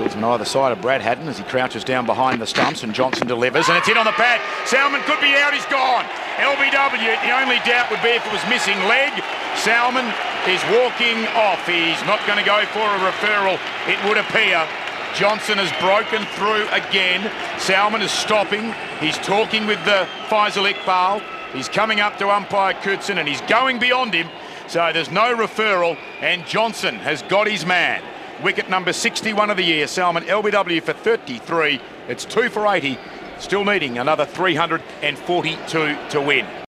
Fieldsman either side of Brad Haddin as he crouches down behind the stumps, and Johnson delivers, and it's in on the pad. Salmon could be out, he's gone. LBW, the only doubt would be if it was missing leg. Salmon is walking off. He's not going to go for a referral, it would appear. Johnson has broken through again. Salmon is stopping. He's talking with the Faisal Iqbal. He's coming up to umpire Coutson and he's going beyond him. So there's no referral, and Johnson has got his man. Wicket number 61 of the year. Salmon LBW for 33. It's 2 for 80. Still needing another 342 to win.